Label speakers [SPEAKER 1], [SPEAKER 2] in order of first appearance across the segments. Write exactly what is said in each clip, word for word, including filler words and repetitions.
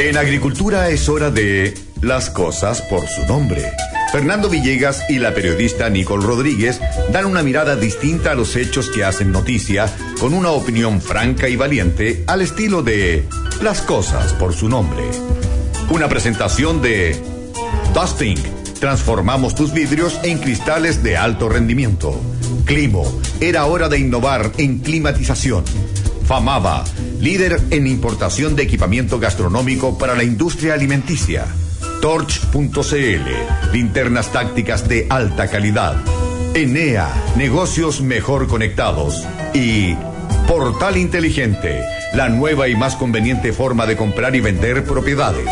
[SPEAKER 1] En agricultura es hora de las cosas por su nombre. Fernando Villegas y la periodista Nicole Rodríguez dan una mirada distinta a los hechos que hacen noticia, con una opinión franca y valiente al estilo de las cosas por su nombre. Una presentación de Dusting. Transformamos tus vidrios en cristales de alto rendimiento. Climo. Era hora de innovar en climatización. Famaba. Líder en importación de equipamiento gastronómico para la industria alimenticia. Torch punto c l. Linternas tácticas de alta calidad. Enea. Negocios mejor conectados. Y Portal Inteligente. La nueva y más conveniente forma de comprar y vender propiedades.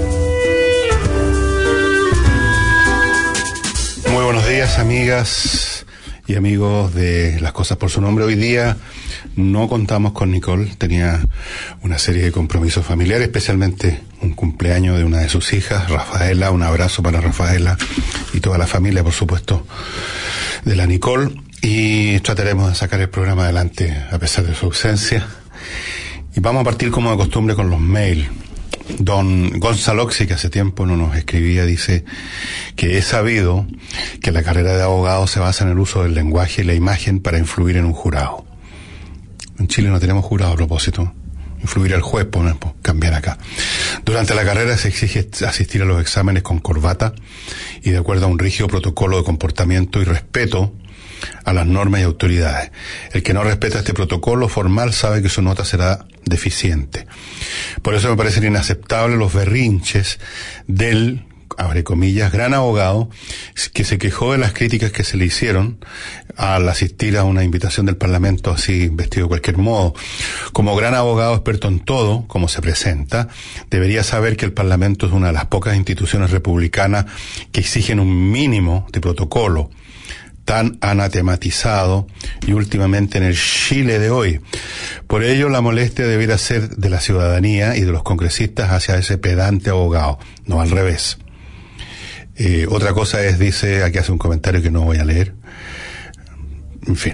[SPEAKER 2] Muy buenos días, amigas y amigos de Las Cosas por su Nombre. Hoy día no contamos con Nicole, tenía una serie de compromisos familiares, especialmente un cumpleaños de una de sus hijas, Rafaela. Un abrazo para Rafaela y toda la familia, por supuesto, de la Nicole. Y trataremos de sacar el programa adelante a pesar de su ausencia. Y vamos a partir como de costumbre con los mails. Don Gonzaloxi, que hace tiempo no nos escribía, dice que es sabido que la carrera de abogado se basa en el uso del lenguaje y la imagen para influir en un jurado. En Chile no tenemos jurado a propósito. Influir al juez, pues, cambiar acá. Durante la carrera se exige asistir a los exámenes con corbata y de acuerdo a un rígido protocolo de comportamiento y respeto a las normas y autoridades. El que no respeta este protocolo formal sabe que su nota será deficiente. Por eso me parecen inaceptables los berrinches del, abre comillas, gran abogado que se quejó de las críticas que se le hicieron al asistir a una invitación del Parlamento así vestido de cualquier modo. Como gran abogado experto en todo, como se presenta, debería saber que el Parlamento es una de las pocas instituciones republicanas que exigen un mínimo de protocolo, tan anatematizado y últimamente en el Chile de hoy. Por ello, la molestia debiera ser de la ciudadanía y de los congresistas hacia ese pedante abogado, no al revés. Eh, otra cosa es, dice, aquí hace un comentario que no voy a leer. En fin.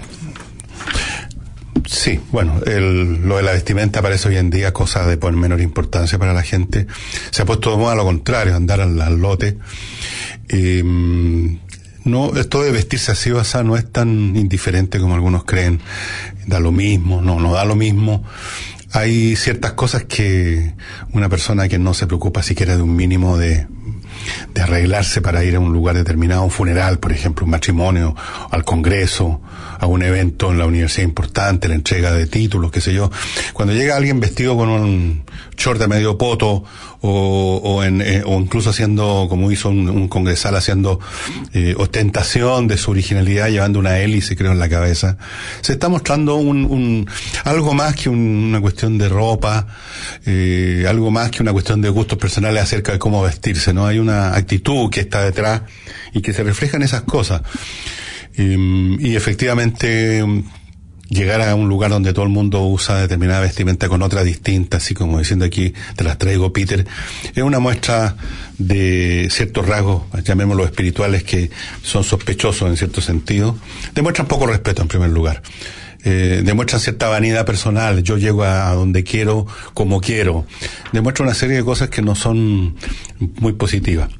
[SPEAKER 2] Sí, bueno, el, lo de la vestimenta parece hoy en día cosa de por menor importancia para la gente. Se ha puesto de moda lo contrario, andar al, al lote. Eh, No, esto de vestirse así o así no es tan indiferente como algunos creen. Da lo mismo, no, no da lo mismo. Hay ciertas cosas que una persona que no se preocupa siquiera de un mínimo de, de arreglarse para ir a un lugar determinado, un funeral, por ejemplo, un matrimonio, al congreso, a un evento en la universidad importante, la entrega de títulos, qué sé yo. Cuando llega alguien vestido con un short de medio poto, o, o, en, eh, o incluso haciendo, como hizo un, un congresal, haciendo eh, ostentación de su originalidad, llevando una hélice, creo, en la cabeza, se está mostrando un, un algo más que un, una cuestión de ropa, eh, algo más que una cuestión de gustos personales acerca de cómo vestirse, ¿no? Hay una actitud que está detrás y que se refleja en esas cosas. Eh, y efectivamente, llegar a un lugar donde todo el mundo usa determinada vestimenta con otra distinta, así como diciendo aquí, te las traigo, Peter, es una muestra de ciertos rasgos, llamémoslos espirituales, que son sospechosos en cierto sentido. Demuestran poco respeto en primer lugar. Eh, demuestran cierta vanidad personal. Yo llego a, a donde quiero, como quiero. Demuestra una serie de cosas que no son muy positivas.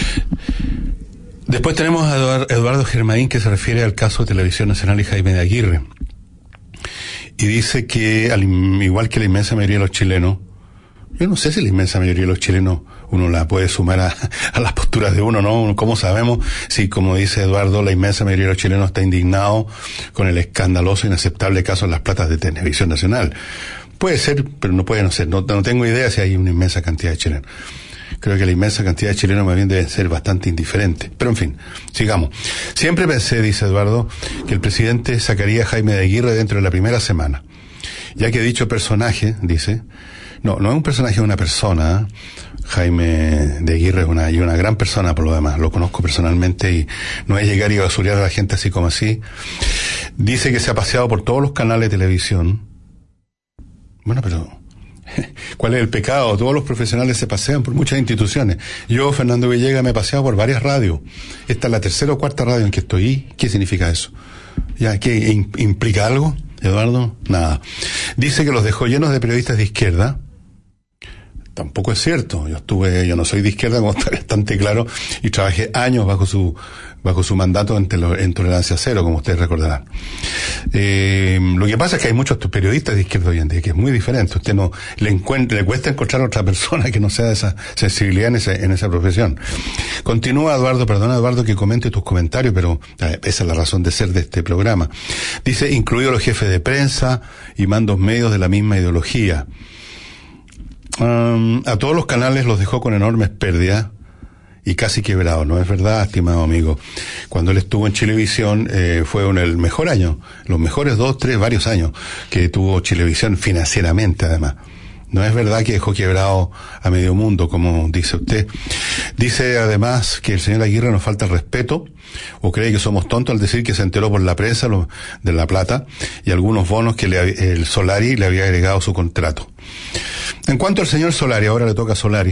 [SPEAKER 2] Después tenemos a Eduardo Germain, que se refiere al caso de Televisión Nacional y Jaime de Aguirre. Y dice que, al igual que la inmensa mayoría de los chilenos, yo no sé si la inmensa mayoría de los chilenos uno la puede sumar a, a las posturas de uno, ¿no? ¿Cómo sabemos si, como dice Eduardo, la inmensa mayoría de los chilenos está indignado con el escandaloso e inaceptable caso de las platas de Televisión Nacional? Puede ser, pero no puede no ser. No, no tengo idea si hay una inmensa cantidad de chilenos. Creo que la inmensa cantidad de chilenos más bien deben ser bastante indiferentes. Pero en fin, sigamos. Siempre pensé, dice Eduardo, que el presidente sacaría a Jaime de Aguirre dentro de la primera semana. Ya que dicho personaje, dice, no, no es un personaje, es una persona. Jaime de Aguirre es una, y una gran persona por lo demás. Lo conozco personalmente y no es llegar y basurear a la gente así como así. Dice que se ha paseado por todos los canales de televisión. Bueno, pero ¿cuál es el pecado? Todos los profesionales se pasean por muchas instituciones. Yo, Fernando Villegas, me he paseado por varias radios. Esta es la tercera o cuarta radio en que estoy. ¿Qué significa eso? ¿Ya? ¿Qué implica algo, Eduardo? Nada. Dice que los dejó llenos de periodistas de izquierda. tampoco es cierto. Yo estuve, yo no soy de izquierda, como está bastante claro, y trabajé años bajo su bajo su mandato en, telo, en tolerancia cero, como ustedes recordarán. Eh, lo que pasa es que hay muchos periodistas de izquierda hoy en día, que es muy diferente. Usted no le encuentra, le cuesta encontrar a otra persona que no sea de esa sensibilidad en esa, en esa profesión. Continúa Eduardo, perdona Eduardo que comente tus comentarios, pero eh, esa es la razón de ser de este programa. Dice, incluidos los jefes de prensa y mandos medios de la misma ideología. Um, a todos los canales los dejó con enormes pérdidas y casi quebrados, ¿no es verdad, estimado amigo? Cuando él estuvo en Chilevisión, eh, fue un, el mejor año, los mejores dos, tres, varios años que tuvo Chilevisión financieramente, además. No es verdad que dejó quebrado a medio mundo, como dice usted. Dice además que el señor Aguirre nos falta el respeto, o cree que somos tontos al decir que se enteró por la prensa lo, de La Plata y algunos bonos que le, el Solari le había agregado a su contrato. En cuanto al señor Solari, ahora le toca a Solari,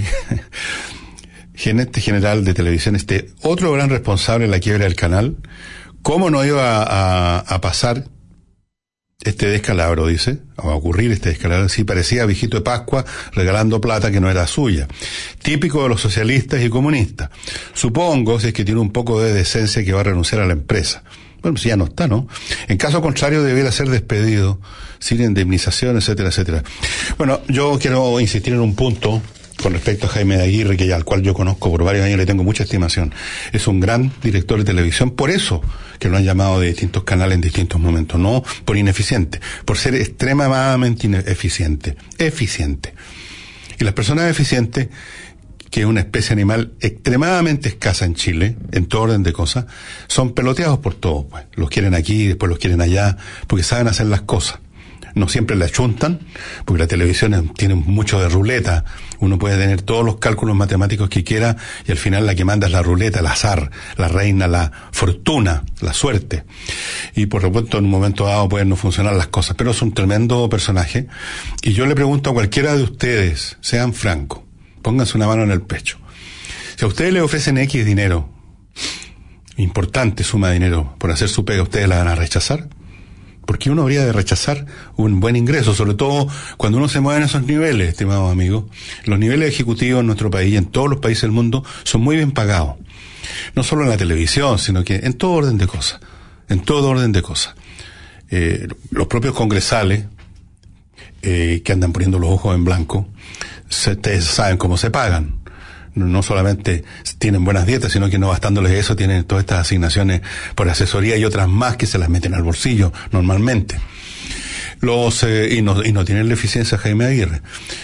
[SPEAKER 2] gerente general de televisión, este otro gran responsable de la quiebra del canal, ¿cómo no iba a, a, a pasar este descalabro, dice, o a ocurrir este descalabro? Sí, parecía viejito de Pascua regalando plata que no era suya. Típico de los socialistas y comunistas. Supongo, si es que tiene un poco de decencia, que va a renunciar a la empresa. Bueno, si ya no está, ¿no? En caso contrario, debiera ser despedido, sin indemnización, etcétera, etcétera. Bueno, yo quiero insistir en un punto con respecto a Jaime de Aguirre, que ya al cual yo conozco por varios años, le tengo mucha estimación. Es un gran director de televisión, por eso que lo han llamado de distintos canales en distintos momentos, no por ineficiente, por ser extremadamente eficiente, eficiente. Y las personas eficientes, que es una especie animal extremadamente escasa en Chile, en todo orden de cosas, son peloteados por todos, pues. Los quieren aquí, después los quieren allá, porque saben hacer las cosas. No siempre la chuntan, porque la televisión tiene mucho de ruleta. Uno puede tener todos los cálculos matemáticos que quiera y al final la que manda es la ruleta, el azar, la reina, la fortuna, la suerte. Y por supuesto en un momento dado pueden no funcionar las cosas, pero es un tremendo personaje. Y yo le pregunto a cualquiera de ustedes, sean francos, pónganse una mano en el pecho. Si a ustedes le ofrecen X dinero, importante suma de dinero, por hacer su pega, ¿ustedes la van a rechazar? Porque uno habría de rechazar un buen ingreso, sobre todo cuando uno se mueve en esos niveles, estimados amigos. Los niveles ejecutivos en nuestro país y en todos los países del mundo son muy bien pagados. No solo en la televisión, sino que en todo orden de cosas. En todo orden de cosas. Eh, los propios congresales, eh, que andan poniendo los ojos en blanco, se, ustedes saben cómo se pagan. No solamente tienen buenas dietas, sino que no bastándoles eso, tienen todas estas asignaciones por asesoría y otras más que se las meten al bolsillo normalmente. Los eh, y no y no tienen la eficiencia Jaime Aguirre.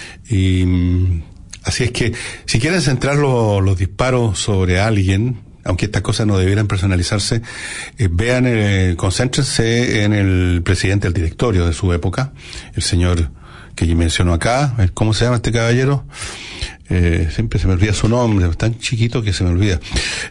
[SPEAKER 2] Y así es que si quieren centrar lo, los disparos sobre alguien, aunque estas cosas no debieran personalizarse, eh, vean, eh, concéntrense en el presidente del directorio de su época, el señor que yo menciono acá. ¿Cómo se llama este caballero? Eh, siempre se me olvida su nombre, es tan chiquito que se me olvida.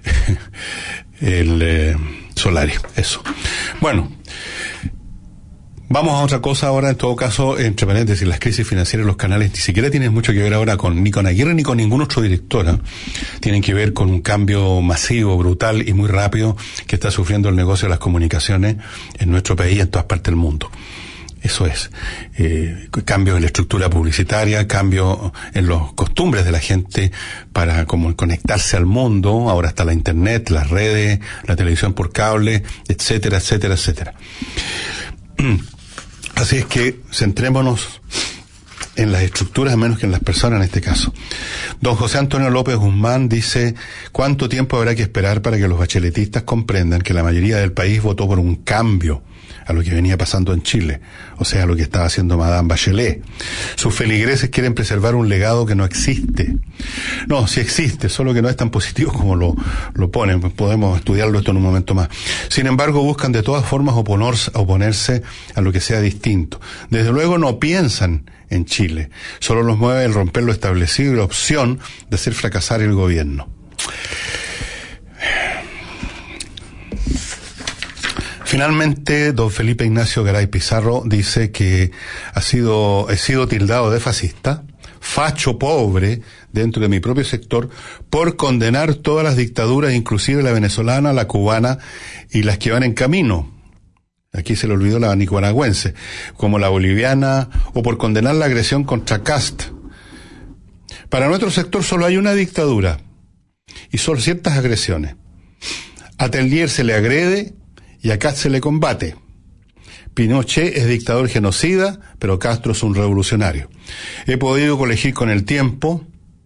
[SPEAKER 2] el eh, Solari, eso. Bueno, vamos a otra cosa ahora. En todo caso, entre paréntesis, las crisis financieras de los canales ni siquiera tienen mucho que ver ahora con ni con Aguirre ni con ningún otro director, ¿eh? Tienen que ver con un cambio masivo, brutal y muy rápido que está sufriendo el negocio de las comunicaciones en nuestro país y en todas partes del mundo. Eso es, eh, cambio en la estructura publicitaria, cambio en las costumbres de la gente para como conectarse al mundo. Ahora está la internet, las redes, la televisión por cable, etcétera, etcétera, etcétera. Así es que centrémonos en las estructuras menos que en las personas en este caso. Don José Antonio López Guzmán dice, ¿cuánto tiempo habrá que esperar para que los bacheletistas comprendan que la mayoría del país votó por un cambio a lo que venía pasando en Chile, o sea, lo que estaba haciendo Madame Bachelet? Sus feligreses quieren preservar un legado que no existe. No, sí existe, solo que no es tan positivo como lo, lo ponen. Podemos estudiarlo esto en un momento más. Sin embargo, buscan de todas formas oponerse, oponerse a lo que sea distinto. Desde luego no piensan en Chile, solo los mueve el romper lo establecido y la opción de hacer fracasar el gobierno. Finalmente, don Felipe Ignacio Garay Pizarro dice que ha sido, he sido tildado de fascista, facho pobre dentro de mi propio sector, por condenar todas las dictaduras, inclusive la venezolana, la cubana y las que van en camino. Aquí se le olvidó la nicaragüense, como la boliviana, o por condenar la agresión contra Cast. Para nuestro sector solo hay una dictadura y solo ciertas agresiones. A Tellier se le agrede y a Katz se le combate. Pinochet es dictador genocida, pero Castro es un revolucionario. He podido colegir con el tiempo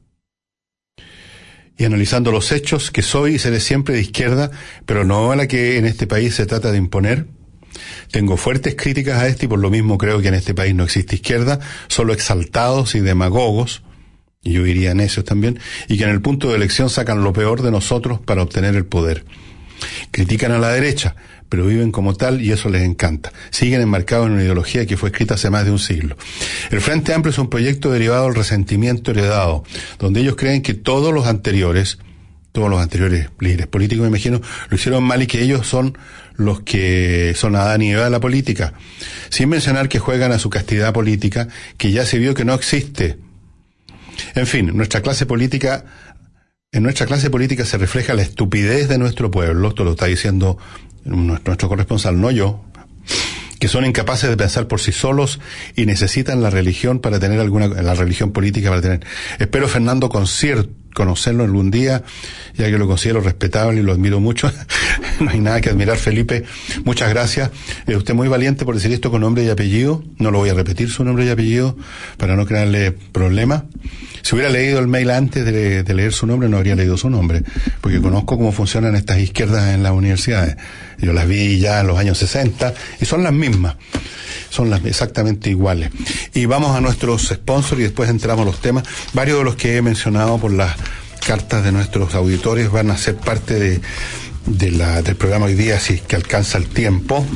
[SPEAKER 2] y analizando los hechos que soy y seré siempre de izquierda, pero no a la que en este país se trata de imponer. Tengo fuertes críticas a este y por lo mismo creo que en este país no existe izquierda, solo exaltados y demagogos, y yo diría necios también, y que en el punto de elección sacan lo peor de nosotros para obtener el poder. Critican a la derecha, pero viven como tal y eso les encanta. Siguen enmarcados en una ideología que fue escrita hace más de un siglo. El Frente Amplio es un proyecto derivado del resentimiento heredado, donde ellos creen que todos los anteriores, todos los anteriores líderes políticos, me imagino, lo hicieron mal y que ellos son los que son Adán y Eva de la política. Sin mencionar que juegan a su castidad política, que ya se vio que no existe. En fin, nuestra clase política... En nuestra clase política se refleja la estupidez de nuestro pueblo, esto lo está diciendo nuestro, nuestro corresponsal, no yo, que son incapaces de pensar por sí solos y necesitan la religión para tener alguna, la religión política para tener. Espero, Fernando, concier, conocerlo algún día, ya que lo considero respetable y lo admiro mucho. No hay nada que admirar, Felipe. Muchas gracias. Es usted muy valiente por decir esto con nombre y apellido. No lo voy a repetir su nombre y apellido para no crearle problemas. Si hubiera leído el mail antes de, de leer su nombre, no habría leído su nombre, porque conozco cómo funcionan estas izquierdas en las universidades. Yo las vi ya en los años sesenta y son las mismas, son las exactamente iguales. Y vamos a nuestros sponsors y después entramos a los temas. Varios de los que he mencionado por las cartas de nuestros auditores van a ser parte de, de la, del programa hoy día, si es que alcanza el tiempo.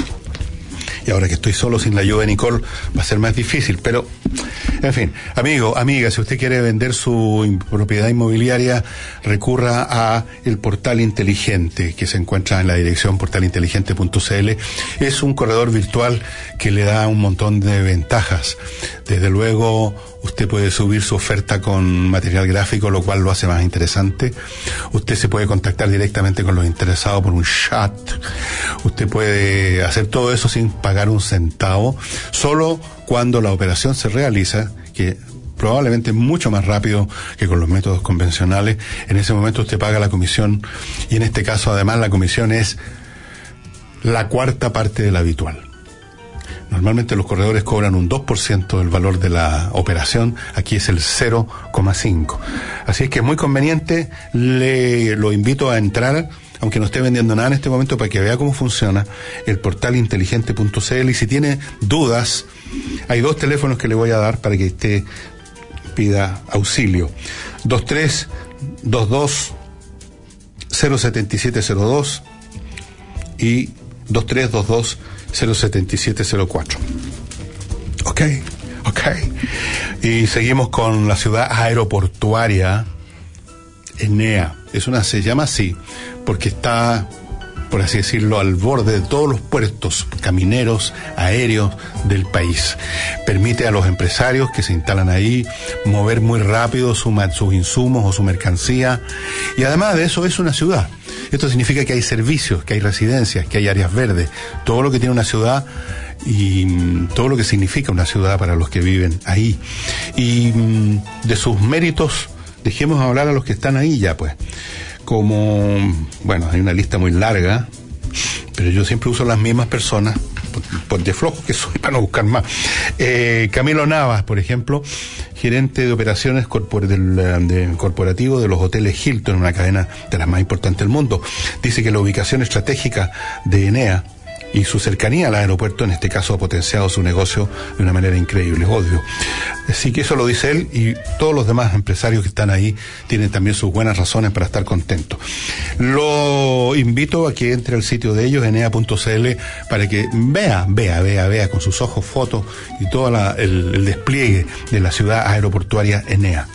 [SPEAKER 2] Y ahora que estoy solo sin la ayuda de Nicole va a ser más difícil, pero en fin, amigo, amiga, si usted quiere vender su propiedad inmobiliaria, recurra a el Portal Inteligente, que se encuentra en la dirección portal inteligente punto c l. Es un corredor virtual que le da un montón de ventajas. Desde luego, usted puede subir su oferta con material gráfico, lo cual lo hace más interesante. Usted se puede contactar directamente con los interesados por un chat. Usted puede hacer todo eso sin pagar un centavo, solo cuando la operación se realiza, que probablemente es mucho más rápido que con los métodos convencionales. En ese momento usted paga la comisión y en este caso además la comisión es la cuarta parte de la habitual. Normalmente los corredores cobran un dos por ciento del valor de la operación, aquí es el cero coma cinco. Así es que es muy conveniente, le lo invito a entrar, aunque no esté vendiendo nada en este momento, para que vea cómo funciona el portal inteligente punto c l. Y si tiene dudas, hay dos teléfonos que le voy a dar para que usted pida auxilio. dos tres dos dos cero siete siete cero dos y dos tres dos dos cero siete siete cero cuatro. Ok, ok. Y seguimos con la ciudad aeroportuaria Enea. Es una, se llama así porque está, por así decirlo, al borde de todos los puertos camineros, aéreos del país. Permite a los empresarios que se instalan ahí mover muy rápido su, sus insumos o su mercancía. Y además de eso es una ciudad. Esto significa que hay servicios, que hay residencias, que hay áreas verdes. Todo lo que tiene una ciudad y todo lo que significa una ciudad para los que viven ahí. Y de sus méritos, dejemos hablar a los que están ahí ya, pues. Como, bueno, hay una lista muy larga, pero yo siempre uso las mismas personas, por, por de flojo que soy, para no buscar más. Eh, Camilo Navas, por ejemplo, gerente de operaciones corpor del de, corporativo de los hoteles Hilton, una cadena de las más importantes del mundo. Dice que la ubicación estratégica de Enea y su cercanía al aeropuerto, en este caso, ha potenciado su negocio de una manera increíble, obvio. Así que eso lo dice él, y todos los demás empresarios que están ahí tienen también sus buenas razones para estar contentos. Lo invito a que entre al sitio de ellos, enea punto c l, para que vea, vea, vea, vea con sus ojos fotos y todo la, el, el despliegue de la ciudad aeroportuaria Enea.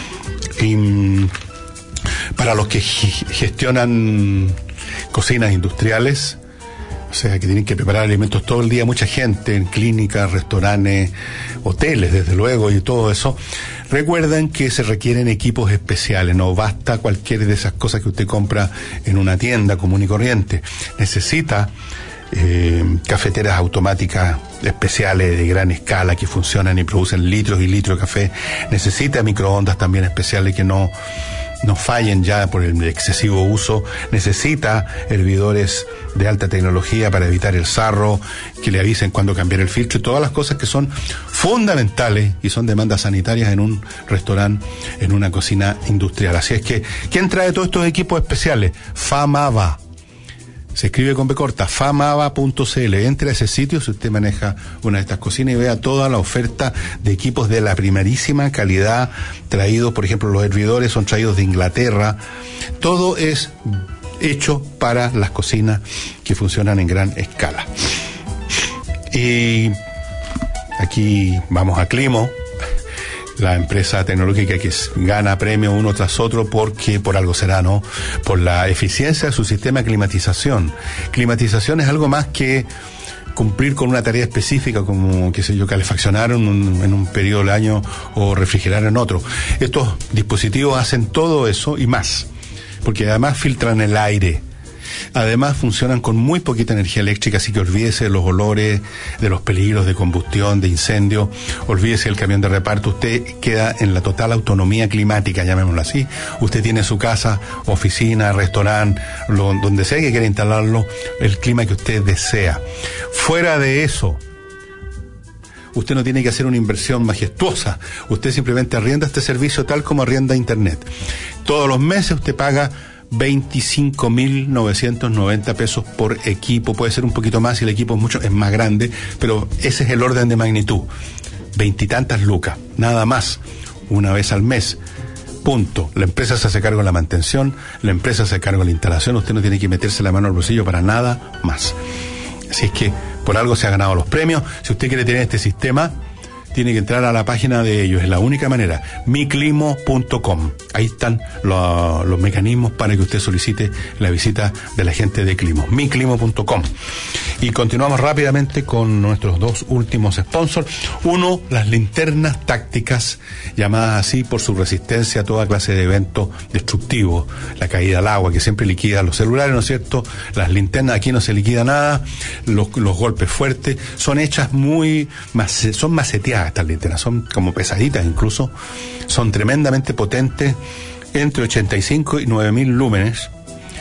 [SPEAKER 2] Y para los que gestionan cocinas industriales, o sea, que tienen que preparar alimentos todo el día, mucha gente en clínicas, restaurantes, hoteles, desde luego, y todo eso. Recuerden que se requieren equipos especiales, no basta cualquiera de esas cosas que usted compra en una tienda común y corriente. Necesita eh, cafeteras automáticas especiales de gran escala que funcionan y producen litros y litros de café. Necesita microondas también especiales que no, no fallen ya por el excesivo uso. Necesita hervidores de alta tecnología para evitar el sarro, que le avisen cuando cambiar el filtro y todas las cosas que son fundamentales y son demandas sanitarias en un restaurante, en una cocina industrial. Así es que, ¿quién trae todos estos equipos especiales? Famava. Se escribe con B corta, famava punto c l. Entre a ese sitio si usted maneja una de estas cocinas y vea toda la oferta de equipos de la primerísima calidad traídos. Por ejemplo, los hervidores son traídos de Inglaterra. Todo es hecho para las cocinas que funcionan en gran escala. Y aquí vamos a Climo, la empresa tecnológica que gana premios uno tras otro porque por algo será, ¿no? Por la eficiencia de su sistema de climatización. Climatización es algo más que cumplir con una tarea específica como, qué sé yo, calefaccionar en un, en un periodo del año o refrigerar en otro. Estos dispositivos hacen todo eso y más, porque además filtran el aire. Además funcionan con muy poquita energía eléctrica, así que olvídese de los olores, de los peligros de combustión, de incendio, olvídese del camión de reparto. Usted queda en la total autonomía climática, llamémoslo así. Usted tiene su casa, oficina, restaurante, lo, donde sea que quiera instalarlo, el clima que usted desea. Fuera de eso, usted no tiene que hacer una inversión majestuosa. Usted simplemente arrienda este servicio tal como arrienda Internet. Todos los meses usted paga veinticinco mil novecientos noventa pesos por equipo. Puede ser un poquito más si el equipo es mucho, es más grande, pero ese es el orden de magnitud. Veintitantas lucas, nada más, una vez al mes. Punto. La empresa se hace cargo de la mantención, la empresa se hace cargo de la instalación, usted no tiene que meterse la mano al bolsillo para nada más. Así es que por algo se ha ganado los premios. Si usted quiere tener este sistema, tiene que entrar a la página de ellos, es la única manera, mi climo punto com. Ahí están lo, los mecanismos para que usted solicite la visita de la gente de Climo, mi climo punto com. Y continuamos rápidamente con nuestros dos últimos sponsors. Uno, las linternas tácticas, llamadas así por su resistencia a toda clase de eventos destructivos. La caída al agua, que siempre liquida los celulares, ¿no es cierto? Las linternas, aquí no se liquida nada. Los, los golpes fuertes son hechas muy, son maceteadas estas linternas, son como pesaditas incluso. Son tremendamente potentes, entre ochenta y cinco y nueve mil lúmenes.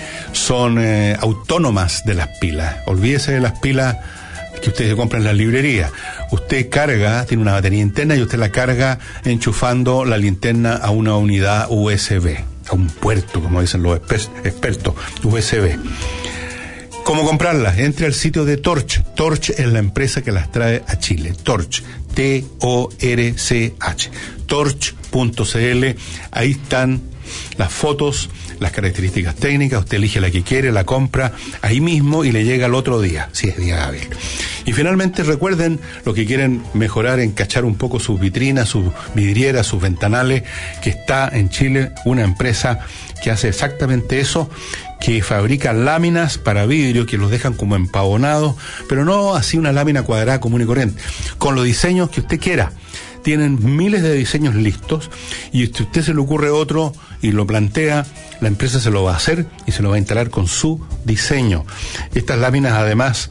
[SPEAKER 2] Son eh, autónomas de las pilas. Olvídese de las pilas que usted se compra en la librería. Usted carga, tiene una batería interna y usted la carga enchufando la linterna a una unidad U S B, a un puerto, como dicen los expertos, U S B. ¿Cómo comprarlas? Entre al sitio de Torch. Torch es la empresa que las trae a Chile. Torch, T O R C H. Torch punto c l. Ahí están las fotos, las características técnicas. Usted elige la que quiere, la compra ahí mismo y le llega el otro día, si es día hábil. Y finalmente recuerden, lo que quieren mejorar, encachar un poco sus vitrinas, sus vidrieras, sus ventanales, que está en Chile una empresa que hace exactamente eso, que fabrica láminas para vidrio que los dejan como empavonados, pero no así una lámina cuadrada común y corriente, con los diseños que usted quiera. Tienen miles de diseños listos y si a usted se le ocurre otro y lo plantea, la empresa se lo va a hacer y se lo va a instalar con su diseño. Estas láminas además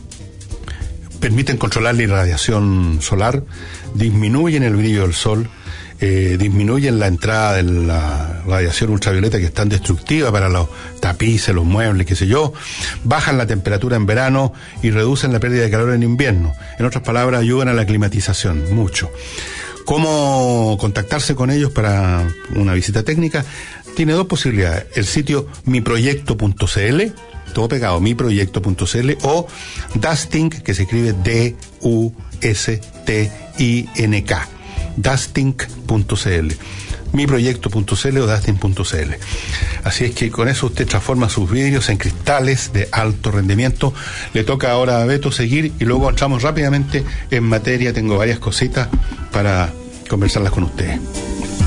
[SPEAKER 2] permiten controlar la irradiación solar, disminuyen el brillo del sol, eh, disminuyen la entrada de la radiación ultravioleta que es tan destructiva para los tapices, los muebles, qué sé yo, bajan la temperatura en verano y reducen la pérdida de calor en invierno. En otras palabras, ayudan a la climatización, mucho. ¿Cómo contactarse con ellos para una visita técnica? Tiene dos posibilidades. El sitio mi proyecto punto c l, todo pegado, mi proyecto punto c l, o Dustink, que se escribe D U S T I N K, dustink punto c l, mi proyecto punto c l o dustink punto c l. Así es que con eso usted transforma sus vidrios en cristales de alto rendimiento. Le toca ahora a Beto seguir y luego entramos rápidamente en materia. Tengo varias cositas para conversarlas con ustedes.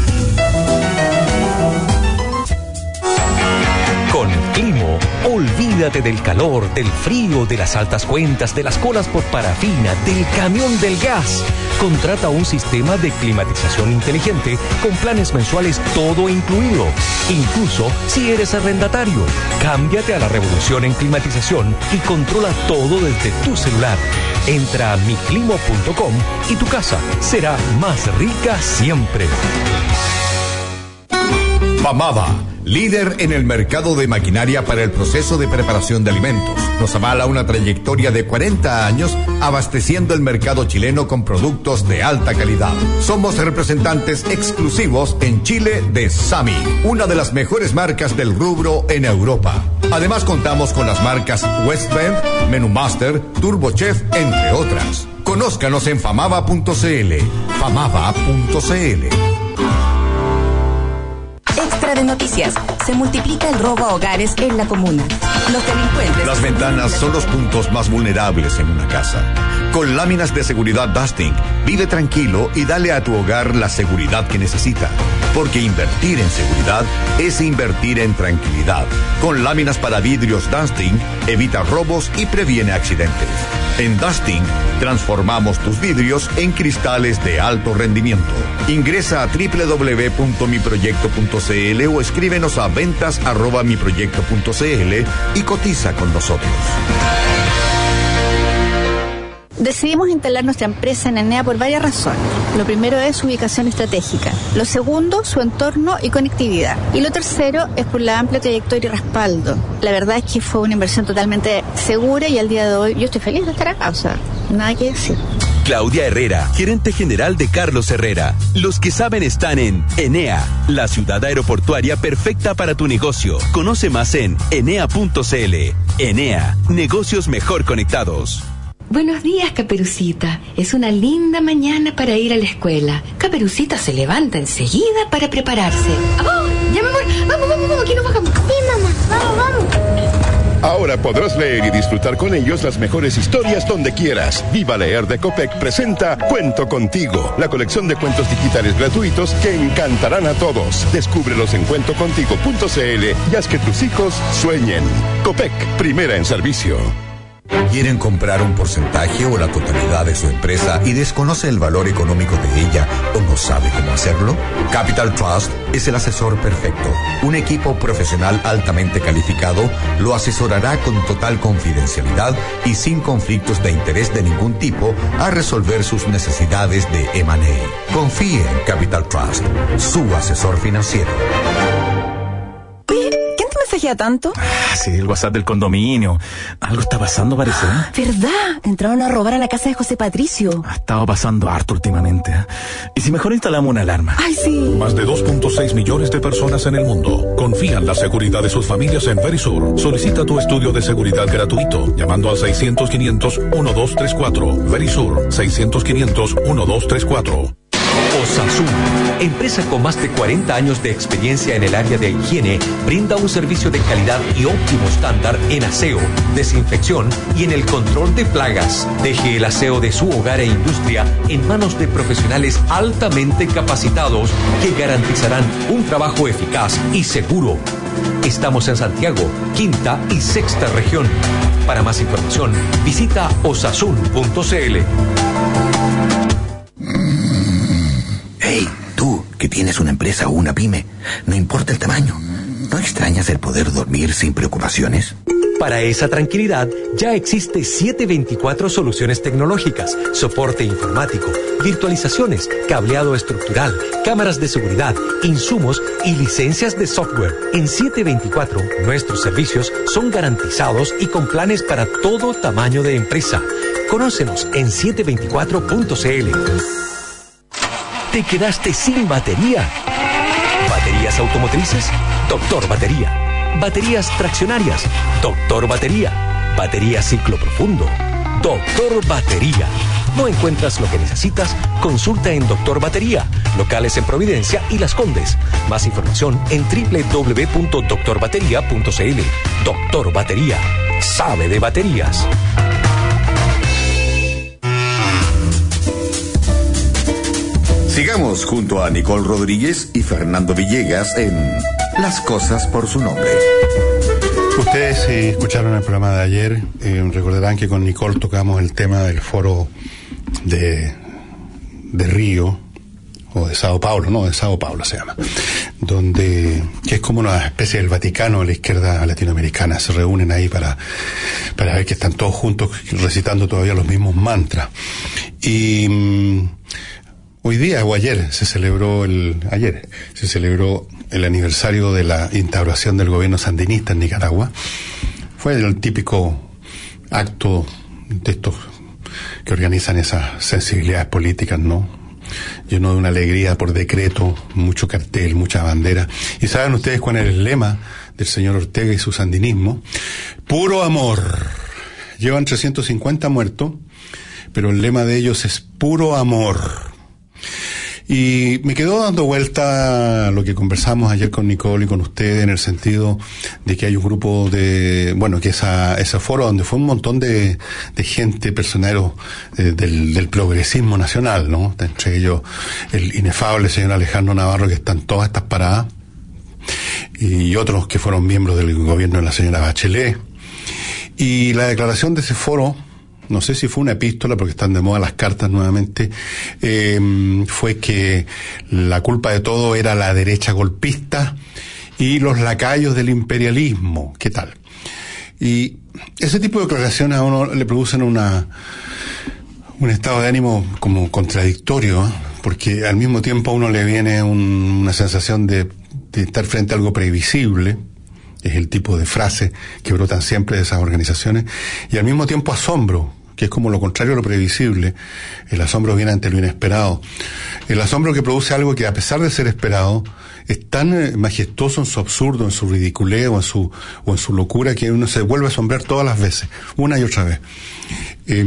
[SPEAKER 3] Con Climo, olvida Olvídate del calor, del frío, de las altas cuentas, de las colas por parafina, del camión del gas. Contrata un sistema de climatización inteligente con planes mensuales todo incluido. Incluso si eres arrendatario. Cámbiate a la revolución en climatización y controla todo desde tu celular. Entra a mi climo punto com y tu casa será más rica siempre.
[SPEAKER 1] Famaba, líder en el mercado de maquinaria para el proceso de preparación de alimentos. Nos avala una trayectoria de cuarenta años abasteciendo el mercado chileno con productos de alta calidad. Somos representantes exclusivos en Chile de Sami, una de las mejores marcas del rubro en Europa. Además contamos con las marcas Westbend, Menu Master, Turbo Chef, entre otras. Conózcanos en famava punto cl. famava punto cl.
[SPEAKER 4] Extra de noticias. Se multiplica el robo a hogares en la comuna. Los delincuentes...
[SPEAKER 1] Las ventanas son los puntos más vulnerables en una casa. Con láminas de seguridad Dusting, vive tranquilo y dale a tu hogar la seguridad que necesita. Porque invertir en seguridad es invertir en tranquilidad. Con láminas para vidrios Dusting, evita robos y previene accidentes. En Dusting, transformamos tus vidrios en cristales de alto rendimiento. Ingresa a doble u doble u doble u punto mi proyecto punto cl o escríbenos a ventas arroba mi proyecto punto cl y cotiza con nosotros.
[SPEAKER 5] Decidimos instalar nuestra empresa en Enea por varias razones. Lo primero es su ubicación estratégica. Lo segundo, su entorno y conectividad. Y lo tercero es por la amplia trayectoria y respaldo. La verdad es que fue una inversión totalmente segura y al día de hoy yo estoy feliz de estar acá. O sea, nada que decir.
[SPEAKER 6] Claudia Herrera, gerente general de Carlos Herrera. Los que saben están en Enea, la ciudad aeroportuaria perfecta para tu negocio. Conoce más en enea punto cl. Enea, negocios mejor conectados.
[SPEAKER 7] Buenos días, Caperucita. Es una linda mañana para ir a la escuela. Caperucita se levanta enseguida para prepararse. ¡Oh! ¡Ya, mi amor! ¡Vamos, vamos, vamos! Aquí nos bajamos.
[SPEAKER 8] Sí, mamá. Vamos, vamos.
[SPEAKER 9] Ahora podrás leer y disfrutar con ellos las mejores historias donde quieras. Viva Leer de Copec presenta Cuento Contigo, la colección de cuentos digitales gratuitos que encantarán a todos. Descúbrelos en cuento contigo punto cl y haz que tus hijos sueñen. Copec, primera en servicio.
[SPEAKER 1] ¿Quieren comprar un porcentaje o la totalidad de su empresa y desconoce el valor económico de ella o no sabe cómo hacerlo? Capital Trust es el asesor perfecto. Un equipo profesional altamente calificado lo asesorará con total confidencialidad y sin conflictos de interés de ningún tipo a resolver sus necesidades de eme and a. Confíe en Capital Trust, su asesor financiero.
[SPEAKER 4] ¿Ya tanto?
[SPEAKER 10] Ah, sí, el WhatsApp del condominio. Algo está pasando, parece.
[SPEAKER 4] Ah, ¿verdad? Entraron a robar a la casa de José Patricio.
[SPEAKER 10] Ha estado pasando harto últimamente. ¿eh? ¿Y si mejor instalamos una alarma?
[SPEAKER 4] ¡Ay, sí!
[SPEAKER 11] Más de dos punto seis millones de personas en el mundo confían la seguridad de sus familias en Verisur. Solicita tu estudio de seguridad gratuito llamando al seiscientos, quinientos, doce treinta y cuatro. Verisur, seiscientos, quinientos, doce treinta y cuatro.
[SPEAKER 3] Osasun, empresa con más de cuarenta años de experiencia en el área de higiene, brinda un servicio de calidad y óptimo estándar en aseo, desinfección y en el control de plagas. Deje el aseo de su hogar e industria en manos de profesionales altamente capacitados que garantizarán un trabajo eficaz y seguro. Estamos en Santiago, quinta y sexta región. Para más información, visita osasun punto cl.
[SPEAKER 12] Hey, tú, que tienes una empresa o una pyme, no importa el tamaño, ¿no extrañas el poder dormir sin preocupaciones?
[SPEAKER 3] Para esa tranquilidad, ya existe siete veinticuatro Soluciones Tecnológicas, soporte informático, virtualizaciones, cableado estructural, cámaras de seguridad, insumos y licencias de software. En siete veinticuatro, nuestros servicios son garantizados y con planes para todo tamaño de empresa. Conócenos en siete veinticuatro punto cl. ¿Te quedaste sin batería? ¿Baterías automotrices? Doctor Batería. ¿Baterías traccionarias? Doctor Batería. ¿Batería ciclo profundo? Doctor Batería. ¿No encuentras lo que necesitas? Consulta en Doctor Batería, locales en Providencia y Las Condes. Más información en doble u doble u doble u punto doctor batería punto cl. Doctor Batería. Sabe de baterías.
[SPEAKER 1] Sigamos junto a Nicole Rodríguez y Fernando Villegas en Las Cosas por su Nombre.
[SPEAKER 2] Ustedes, si escucharon el programa de ayer, eh, recordarán que con Nicole tocamos el tema del foro de, de Río, o de Sao Paulo, no, de Sao Paulo se llama, donde, que es como una especie del Vaticano de la izquierda latinoamericana, se reúnen ahí para, para ver que están todos juntos recitando todavía los mismos mantras. Y mmm, hoy día, o ayer, se celebró el, ayer, se celebró el aniversario de la instauración del gobierno sandinista en Nicaragua. Fue el típico acto de estos que organizan esas sensibilidades políticas, ¿no? Lleno de una alegría por decreto, mucho cartel, mucha bandera. ¿Y saben ustedes cuál es el lema del señor Ortega y su sandinismo? Puro amor. Llevan trescientos cincuenta muertos, pero el lema de ellos es puro amor. Y me quedó dando vuelta lo que conversamos ayer con Nicole y con ustedes, en el sentido de que hay un grupo de, bueno, que esa, ese foro donde fue un montón de, de gente, personeros eh, del, del progresismo nacional, ¿no? Entre ellos el inefable señor Alejandro Navarro, que están todas estas paradas, y otros que fueron miembros del gobierno de la señora Bachelet. Y la declaración de ese foro, no sé si fue una epístola, porque están de moda las cartas nuevamente, eh, fue que la culpa de todo era la derecha golpista y los lacayos del imperialismo. ¿Qué tal? Y ese tipo de declaraciones a uno le producen una un estado de ánimo como contradictorio, ¿eh? Porque al mismo tiempo a uno le viene un, una sensación de, de estar frente a algo previsible. Es el tipo de frase que brotan siempre de esas organizaciones, y al mismo tiempo asombro, que es como lo contrario a lo previsible. El asombro viene ante lo inesperado. El asombro que produce algo que, a pesar de ser esperado, es tan majestuoso en su absurdo, en su ridiculeo, en su, o en su locura, que uno se vuelve a asombrar todas las veces, una y otra vez. Eh,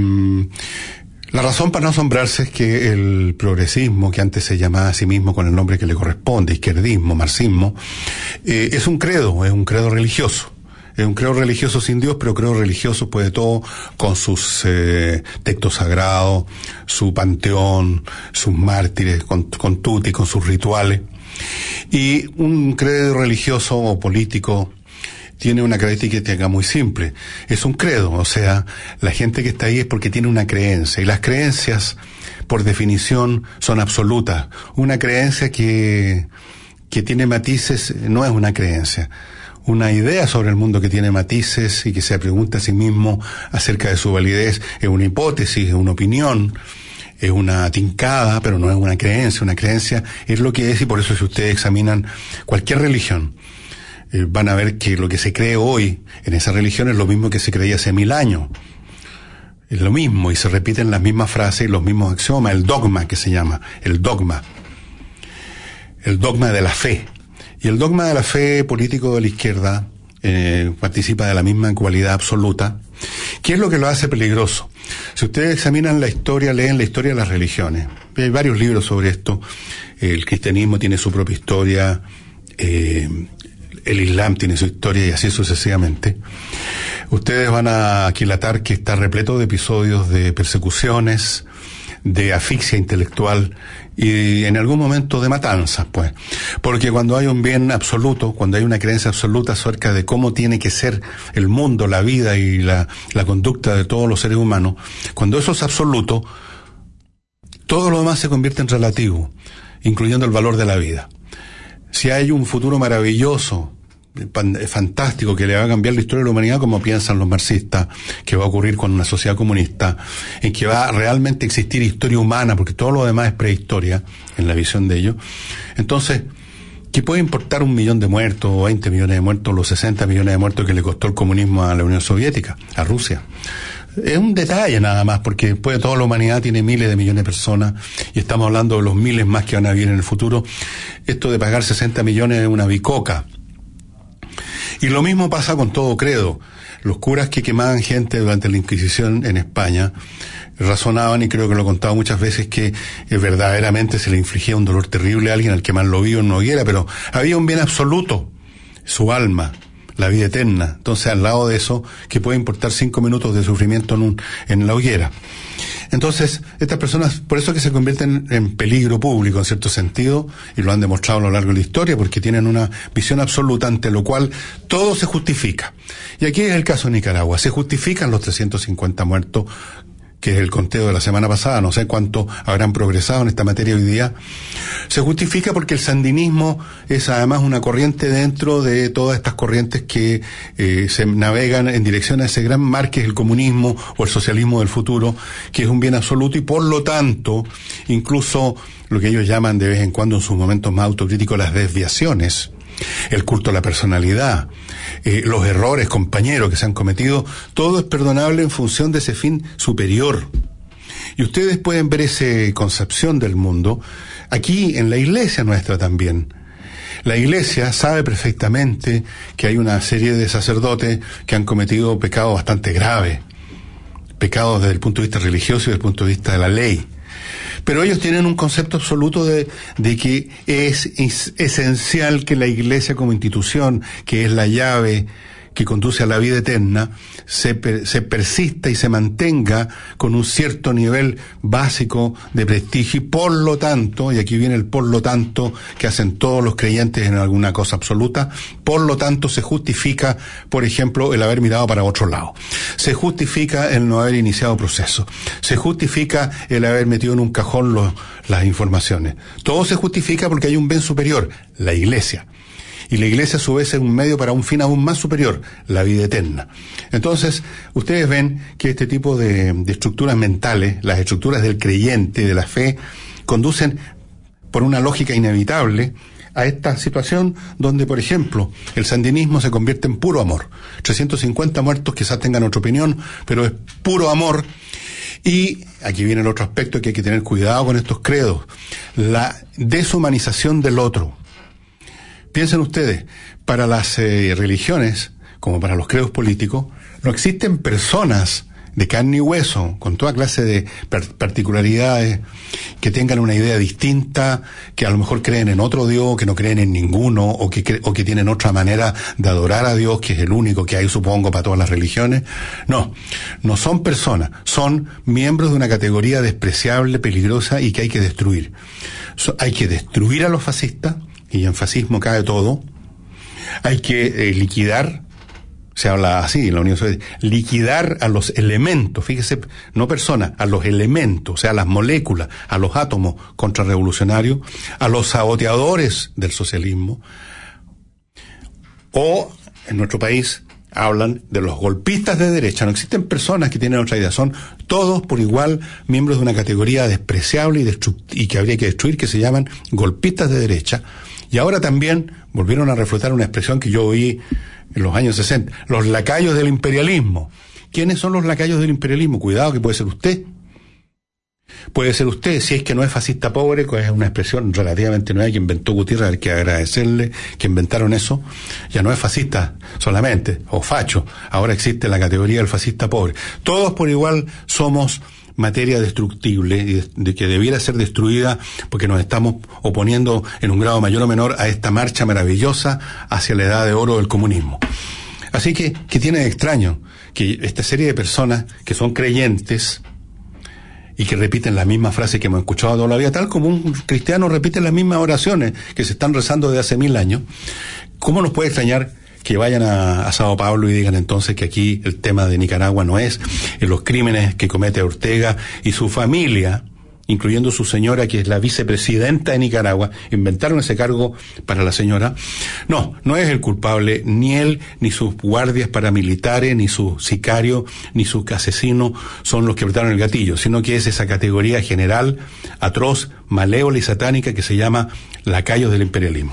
[SPEAKER 2] La razón para no asombrarse es que el progresismo, que antes se llamaba a sí mismo con el nombre que le corresponde, izquierdismo, marxismo, eh, es un credo, es un credo religioso. Es un credo religioso sin Dios, pero credo religioso puede todo, con sus eh, textos sagrados, su panteón, sus mártires, con, con tutti, con sus rituales. Y un credo religioso o político tiene una característica muy simple. Es un credo, o sea, la gente que está ahí es porque tiene una creencia, y las creencias, por definición, son absolutas. Una creencia que, que tiene matices no es una creencia. Una idea sobre el mundo que tiene matices y que se pregunta a sí mismo acerca de su validez es una hipótesis, es una opinión, es una tincada, pero no es una creencia. Una creencia es lo que es, y por eso si ustedes examinan cualquier religión, eh, van a ver que lo que se cree hoy en esa religión es lo mismo que se creía hace mil años. Es lo mismo, y se repiten las mismas frases y los mismos axiomas, el dogma que se llama, el dogma. El dogma de la fe. Y el dogma de la fe político de la izquierda eh, participa de la misma cualidad absoluta. ¿Qué es lo que lo hace peligroso? Si ustedes examinan la historia, leen la historia de las religiones, hay varios libros sobre esto. El cristianismo tiene su propia historia, eh, el islam tiene su historia, y así sucesivamente. Ustedes van a aquilatar que está repleto de episodios de persecuciones, de asfixia intelectual y en algún momento de matanzas, pues. Porque cuando hay un bien absoluto, cuando hay una creencia absoluta acerca de cómo tiene que ser el mundo, la vida y la, la conducta de todos los seres humanos, cuando eso es absoluto, todo lo demás se convierte en relativo, incluyendo el valor de la vida. Si hay un futuro maravilloso, fantástico, que le va a cambiar la historia de la humanidad, como piensan los marxistas, que va a ocurrir con una sociedad comunista, en que va a realmente existir historia humana, porque todo lo demás es prehistoria, en la visión de ellos. Entonces, ¿qué puede importar un millón de muertos, o veinte millones de muertos, los sesenta millones de muertos que le costó el comunismo a la Unión Soviética, a Rusia? Es un detalle nada más, porque después de toda la humanidad tiene miles de millones de personas, y estamos hablando de los miles más que van a vivir en el futuro. Esto de pagar sesenta millones es una bicoca. Y lo mismo pasa con todo credo. Los curas que quemaban gente durante la Inquisición en España razonaban, y creo que lo he contado muchas veces, que eh, verdaderamente se le infligía un dolor terrible a alguien al quemarlo vivo en una hoguera, pero había un bien absoluto, su alma, la vida eterna. Entonces, al lado de eso, que puede importar cinco minutos de sufrimiento en, un, en la hoguera. Entonces, estas personas, por eso que se convierten en peligro público, en cierto sentido, y lo han demostrado a lo largo de la historia, porque tienen una visión absoluta ante lo cual todo se justifica. Y aquí es el caso de Nicaragua. Se justifican los trescientos cincuenta muertos, que es el conteo de la semana pasada, no sé cuánto habrán progresado en esta materia hoy día. Se justifica porque el sandinismo es además una corriente dentro de todas estas corrientes que eh, se navegan en dirección a ese gran mar que es el comunismo o el socialismo del futuro, que es un bien absoluto y por lo tanto, incluso lo que ellos llaman de vez en cuando en sus momentos más autocríticos las desviaciones, el culto a la personalidad, eh, los errores, compañeros, que se han cometido, todo es perdonable en función de ese fin superior. Y ustedes pueden ver esa concepción del mundo aquí en la iglesia nuestra también. La iglesia sabe perfectamente que hay una serie de sacerdotes que han cometido pecados bastante graves, pecados desde el punto de vista religioso y desde el punto de vista de la ley. Pero ellos tienen un concepto absoluto de, de que es, es esencial que la iglesia como institución, que es la llave que conduce a la vida eterna, se, per, se persista y se mantenga con un cierto nivel básico de prestigio y por lo tanto, y aquí viene el por lo tanto que hacen todos los creyentes en alguna cosa absoluta, por lo tanto se justifica, por ejemplo, el haber mirado para otro lado. Se justifica el no haber iniciado proceso. Se justifica el haber metido en un cajón los, las informaciones. Todo se justifica porque hay un bien superior, la iglesia. Y la iglesia a su vez es un medio para un fin aún más superior, la vida eterna. Entonces, ustedes ven que este tipo de, de estructuras mentales, las estructuras del creyente, de la fe, conducen por una lógica inevitable a esta situación donde, por ejemplo, el sandinismo se convierte en puro amor. trescientos cincuenta muertos, quizás tengan otra opinión, pero es puro amor. Y aquí viene el otro aspecto que hay que tener cuidado con estos credos, la deshumanización del otro. Piensen ustedes, para las eh, religiones, como para los credos políticos, no existen personas de carne y hueso, con toda clase de particularidades, que tengan una idea distinta, que a lo mejor creen en otro Dios, que no creen en ninguno, o que, cre- o que tienen otra manera de adorar a Dios, que es el único que hay, supongo, para todas las religiones. No, no son personas, son miembros de una categoría despreciable, peligrosa y que hay que destruir. So, hay que destruir a los fascistas, y en fascismo cae todo. Hay que eh, liquidar, se habla así en la Unión Soviética, liquidar a los elementos, fíjese, no personas, a los elementos, o sea, a las moléculas, a los átomos contrarrevolucionarios, a los saboteadores del socialismo, o, en nuestro país, hablan de los golpistas de derecha. No existen personas que tienen otra idea, son todos por igual miembros de una categoría despreciable y, destru- y que habría que destruir, que se llaman golpistas de derecha. Y ahora también volvieron a reflotar una expresión que yo oí en los años sesenta, los lacayos del imperialismo. ¿Quiénes son los lacayos del imperialismo? Cuidado, que puede ser usted. Puede ser usted, si es que no es fascista pobre, que es una expresión relativamente nueva que inventó Gutiérrez, hay que agradecerle que inventaron eso. Ya no es fascista solamente, o facho, ahora existe la categoría del fascista pobre. Todos por igual somos materia destructible y de, de que debiera ser destruida porque nos estamos oponiendo en un grado mayor o menor a esta marcha maravillosa hacia la edad de oro del comunismo. Así que, ¿qué tiene de extraño? Que esta serie de personas que son creyentes y que repiten la misma frase que hemos escuchado toda la vida, tal como un cristiano repite las mismas oraciones que se están rezando desde hace mil años, ¿cómo nos puede extrañar que vayan a, a Sao Paulo y digan entonces que aquí el tema de Nicaragua no es en los crímenes que comete Ortega y su familia, incluyendo su señora, que es la vicepresidenta de Nicaragua, inventaron ese cargo para la señora? No, no es el culpable, ni él, ni sus guardias paramilitares, ni sus sicarios, ni sus asesinos son los que apretaron el gatillo, sino que es esa categoría general, atroz, malévola y satánica que se llama lacayos del imperialismo.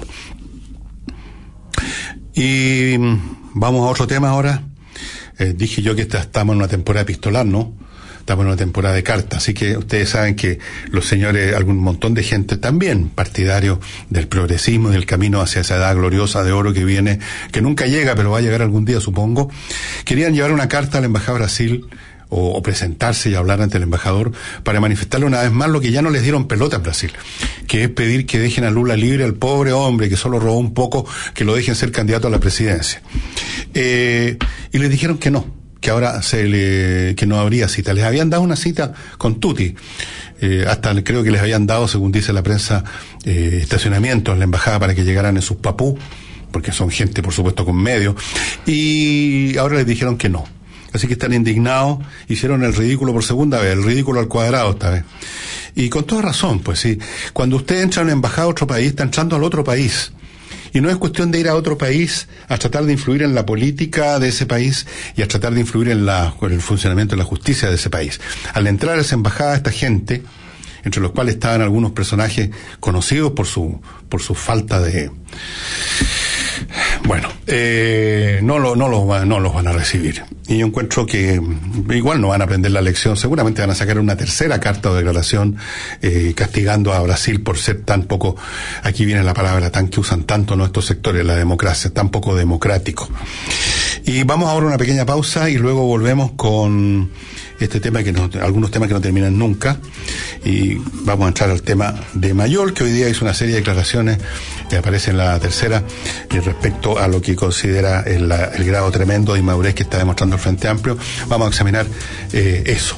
[SPEAKER 2] Y vamos a otro tema ahora. Eh, dije yo que esta, estamos en una temporada epistolar, ¿no? Estamos en una temporada de cartas, así que ustedes saben que los señores, algún montón de gente también partidarios del progresismo y del camino hacia esa edad gloriosa de oro que viene, que nunca llega, pero va a llegar algún día, supongo, querían llevar una carta a la Embajada de Brasil, o, o presentarse y hablar ante el embajador para manifestarle una vez más lo que ya no les dieron pelota en Brasil, que es pedir que dejen a Lula libre, al pobre hombre que solo robó un poco, que lo dejen ser candidato a la presidencia. Eh, y les dijeron que no, que ahora se le, que no habría cita. Les habían dado una cita con tutti. Eh, hasta creo que les habían dado, según dice la prensa, eh, estacionamientos en la embajada para que llegaran en sus papú, porque son gente, por supuesto, con medios, y ahora les dijeron que no. Así que están indignados, hicieron el ridículo por segunda vez, el ridículo al cuadrado esta vez. Y con toda razón, pues sí. Cuando usted entra a una embajada a otro país, está entrando al otro país. Y no es cuestión de ir a otro país a tratar de influir en la política de ese país y a tratar de influir en, la, en el funcionamiento de la justicia de ese país. Al entrar a esa embajada, esta gente, entre los cuales estaban algunos personajes conocidos por su, por su falta de... Bueno, eh, no, lo, no, los va, no los van a recibir. Y yo encuentro que igual no van a aprender la lección. Seguramente van a sacar una tercera carta o declaración eh, castigando a Brasil por ser tan poco, aquí viene la palabra tan que usan tanto nuestros sectores, la democracia, tan poco democrático. Y vamos ahora a una pequeña pausa y luego volvemos con este tema que no, algunos temas que no terminan nunca, y vamos a entrar al tema de Mayol, que hoy día hizo una serie de declaraciones que aparece en la tercera y respecto a lo que considera el, el grado tremendo de inmadurez que está demostrando el Frente Amplio. Vamos a examinar eh, eso.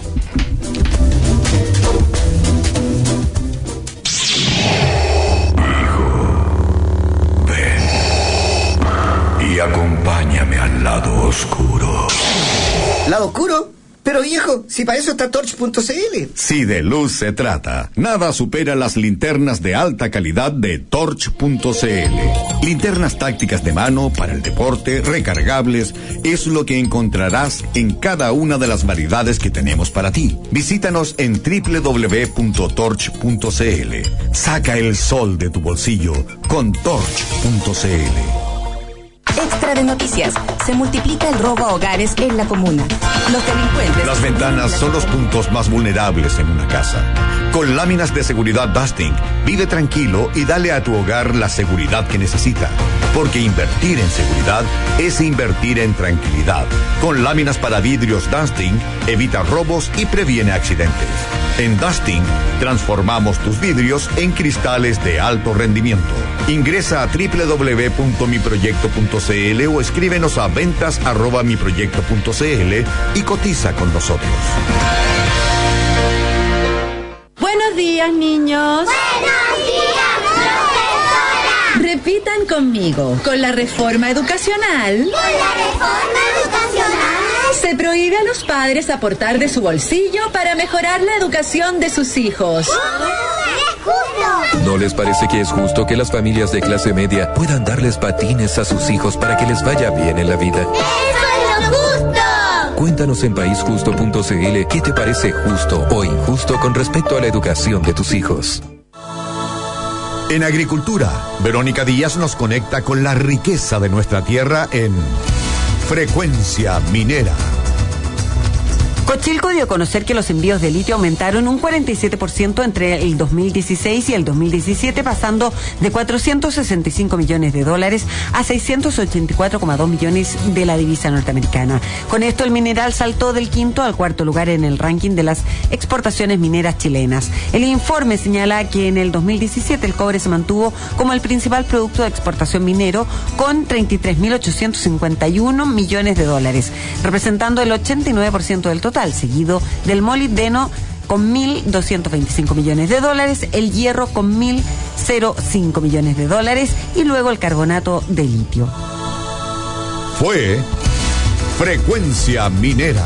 [SPEAKER 13] Hijo, ven y acompáñame al lado oscuro.
[SPEAKER 14] ¿Lado oscuro? Pero viejo, si para eso está torch punto c l.
[SPEAKER 1] Si de luz se trata, nada supera las linternas de alta calidad de torch punto c l. Linternas tácticas de mano para el deporte, recargables, es lo que encontrarás en cada una de las variedades que tenemos para ti. Visítanos en doble u doble u doble u punto torch punto c l. Saca el sol de tu bolsillo con torch punto c l.
[SPEAKER 4] Extra de noticias. Se multiplica el robo a hogares en la comuna. Los delincuentes...
[SPEAKER 1] Las ventanas son los puntos más vulnerables en una casa. Con láminas de seguridad Dusting, vive tranquilo y dale a tu hogar la seguridad que necesita. Porque invertir en seguridad es invertir en tranquilidad. Con láminas para vidrios Dusting, evita robos y previene accidentes. En Dusting, transformamos tus vidrios en cristales de alto rendimiento. Ingresa a doble u doble u doble u punto mi proyecto punto c l o escríbenos a ventas arroba mi proyecto punto c l y cotiza con nosotros.
[SPEAKER 15] Buenos días, niños.
[SPEAKER 8] Buenos días, profesora.
[SPEAKER 15] Repitan conmigo. Con la reforma educacional.
[SPEAKER 8] Con la reforma educacional.
[SPEAKER 15] Se prohíbe a los padres aportar de su bolsillo para mejorar la educación de sus hijos.
[SPEAKER 16] ¿No les parece que es justo que las familias de clase media puedan darles patines a sus hijos para que les vaya bien en la vida?
[SPEAKER 8] ¡Eso es lo justo!
[SPEAKER 16] Cuéntanos en país justo punto c l qué te parece justo o injusto con respecto a la educación de tus hijos.
[SPEAKER 1] En agricultura, Verónica Díaz nos conecta con la riqueza de nuestra tierra en Frecuencia Minera.
[SPEAKER 17] Cochilco dio a conocer que los envíos de litio aumentaron un cuarenta y siete por ciento entre el dos mil dieciséis y el dos mil diecisiete, pasando de cuatrocientos sesenta y cinco millones de dólares a seiscientos ochenta y cuatro coma dos millones de la divisa norteamericana. Con esto, el mineral saltó del quinto al cuarto lugar en el ranking de las exportaciones mineras chilenas. El informe señala que en el dos mil diecisiete el cobre se mantuvo como el principal producto de exportación minero, con treinta y tres mil ochocientos cincuenta y uno millones de dólares, representando el ochenta y nueve por ciento del total, seguido del molibdeno con mil doscientos veinticinco millones de dólares, el hierro con mil cinco millones de dólares y luego el carbonato de litio.
[SPEAKER 1] Fue Frecuencia Minera.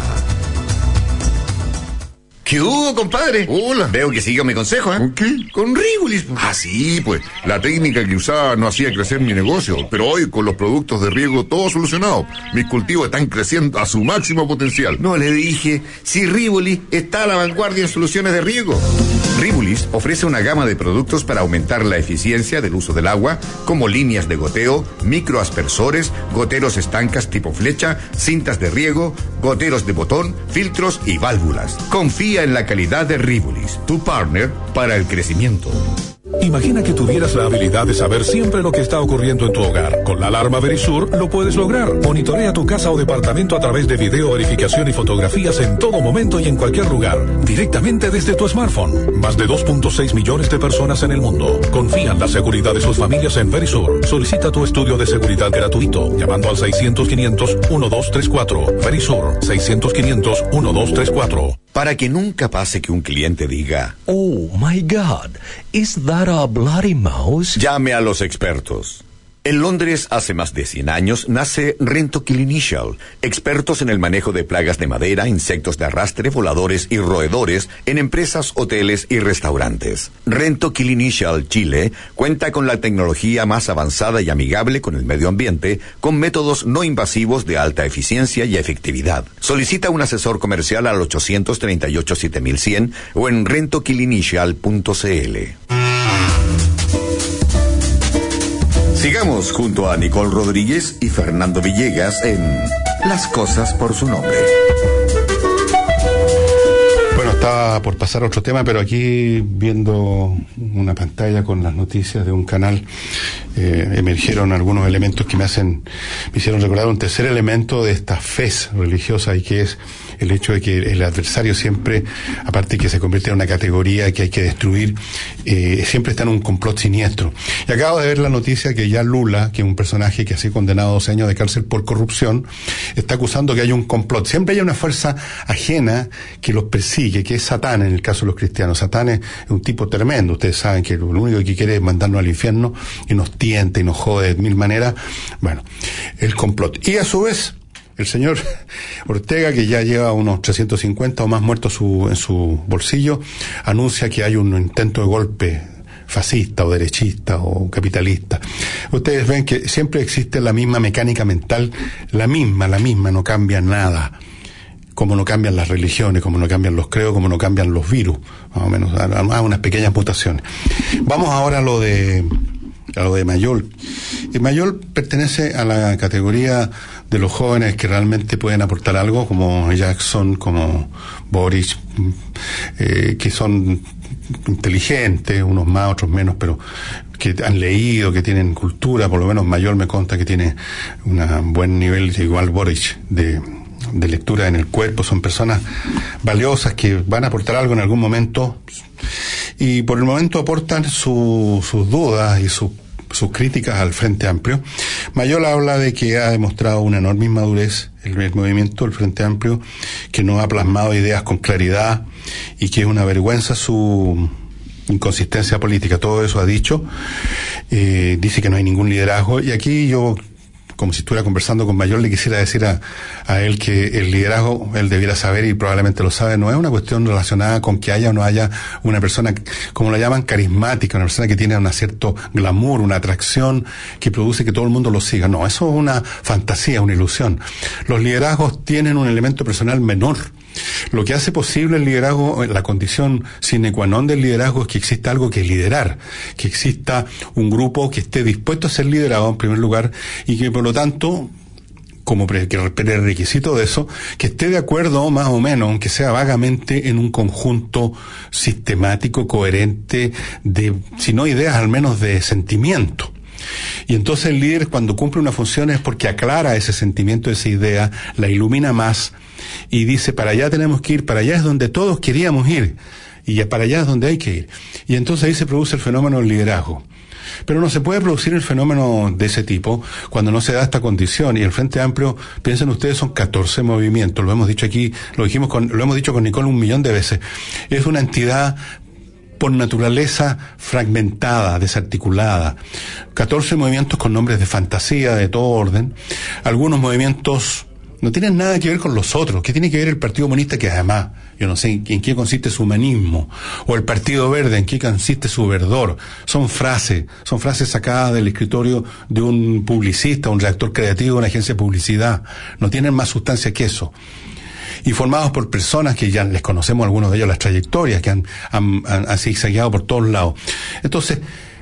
[SPEAKER 12] ¿Qué hubo, compadre?
[SPEAKER 18] Hola.
[SPEAKER 12] Veo que siguió mi consejo, ¿eh?
[SPEAKER 18] ¿Con qué?
[SPEAKER 12] Con Rivolis.
[SPEAKER 18] Ah, sí, pues. La técnica que usaba no hacía crecer mi negocio, pero hoy con los productos de riego todo solucionado. Mis cultivos están creciendo a su máximo potencial.
[SPEAKER 12] No le dije, si Rivolis está a la vanguardia en soluciones de riego.
[SPEAKER 1] Rivolis ofrece una gama de productos para aumentar la eficiencia del uso del agua, como líneas de goteo, microaspersores, goteros estancas tipo flecha, cintas de riego, goteros de botón, filtros y válvulas. Confía en la calidad de Rivolis, tu partner para el crecimiento.
[SPEAKER 11] Imagina que tuvieras la habilidad de saber siempre lo que está ocurriendo en tu hogar. Con la alarma Verisur lo puedes lograr. Monitorea tu casa o departamento a través de video verificación y fotografías en todo momento y en cualquier lugar, directamente desde tu smartphone. Más de dos punto seis millones de personas en el mundo confían la seguridad de sus familias en Verisur. Solicita tu estudio de seguridad gratuito llamando al seiscientos, quinientos, doce treinta y cuatro. Verisur, seiscientos, quinientos, doce treinta y cuatro.
[SPEAKER 1] Para que nunca pase que un cliente diga,
[SPEAKER 3] Oh my God, is that a bloody mouse?
[SPEAKER 1] Llame a los expertos. En Londres, hace más de cien años, nace Rentokil Initial, expertos en el manejo de plagas de madera, insectos de arrastre, voladores y roedores en empresas, hoteles y restaurantes. Rentokil Initial Chile cuenta con la tecnología más avanzada y amigable con el medio ambiente, con métodos no invasivos de alta eficiencia y efectividad. Solicita un asesor comercial al ochocientos treinta y ocho, siete mil cien o en rentokil initial punto c l. Sigamos junto a Nicole Rodríguez y Fernando Villegas en Las Cosas por su Nombre.
[SPEAKER 2] Bueno, estaba por pasar a otro tema, pero aquí viendo una pantalla con las noticias de un canal, eh, emergieron algunos elementos que me hacen, me hicieron recordar un tercer elemento de esta fe religiosa, y que es el hecho de que el adversario siempre, aparte de que se convierte en una categoría que hay que destruir, eh, siempre está en un complot siniestro. Y acabo de ver la noticia que ya Lula, que es un personaje que ha sido condenado a doce años de cárcel por corrupción, está acusando que hay un complot. Siempre hay una fuerza ajena que los persigue, que es Satán en el caso de los cristianos. Satán es un tipo tremendo. Ustedes saben que lo único que quiere es mandarnos al infierno y nos tienta y nos jode de mil maneras. Bueno, el complot. Y a su vez, el señor Ortega, que ya lleva unos trescientos cincuenta o más muertos su, en su bolsillo, anuncia que hay un intento de golpe fascista o derechista o capitalista. Ustedes ven que siempre existe la misma mecánica mental, la misma, la misma, no cambia nada. Como no cambian las religiones, como no cambian los credos, como no cambian los virus, más o menos, a unas pequeñas mutaciones. Vamos ahora a lo de a lo de Mayol. Y Mayol pertenece a la categoría de los jóvenes que realmente pueden aportar algo, como Jackson, como Boric, eh, que son inteligentes, unos más, otros menos, pero que han leído, que tienen cultura. Por lo menos Mayol me consta que tiene un buen nivel, igual Boric, de de lectura en el cuerpo. Son personas valiosas que van a aportar algo en algún momento, y por el momento aportan su, sus dudas y su, sus críticas al Frente Amplio. Mayol habla de que ha demostrado una enorme inmadurez el, el movimiento, el Frente Amplio, que no ha plasmado ideas con claridad y que es una vergüenza su inconsistencia política. Todo eso ha dicho. Eh, dice que no hay ningún liderazgo, y aquí yo, como si estuviera conversando con Mayol, le quisiera decir a, a él que el liderazgo, él debiera saber, y probablemente lo sabe, no es una cuestión relacionada con que haya o no haya una persona, como la llaman, carismática, una persona que tiene un cierto glamour, una atracción que produce que todo el mundo lo siga. No, eso es una fantasía, una ilusión. Los liderazgos tienen un elemento personal menor. Lo que hace posible el liderazgo, la condición sine qua non del liderazgo, es que exista algo que liderar, que exista un grupo que esté dispuesto a ser liderado en primer lugar, y que por lo tanto, como pre- que requisito de eso, que esté de acuerdo más o menos, aunque sea vagamente, en un conjunto sistemático, coherente, de, si no ideas, al menos de sentimiento. Y entonces el líder, cuando cumple una función, es porque aclara ese sentimiento, esa idea, la ilumina más, y dice, para allá tenemos que ir, para allá es donde todos queríamos ir, y ya para allá es donde hay que ir. Y entonces ahí se produce el fenómeno del liderazgo. Pero no se puede producir el fenómeno de ese tipo cuando no se da esta condición. Y el Frente Amplio, piensen ustedes, son catorce movimientos, lo hemos dicho aquí, lo dijimos con, lo hemos dicho con Nicole un millón de veces. Es una entidad por naturaleza fragmentada, desarticulada. catorce movimientos con nombres de fantasía, de todo orden. Algunos movimientos no tienen nada que ver con los otros. ¿Qué tiene que ver el Partido Comunista, que además, yo no sé en qué consiste su humanismo? O el Partido Verde, en qué consiste su verdor. Son frases, son frases sacadas del escritorio de un publicista, un redactor creativo de una agencia de publicidad. No tienen más sustancia que eso. Y formados por personas que ya les conocemos, algunos de ellos, las trayectorias, que han, han, han, han zigzagueado por todos lados. Entonces,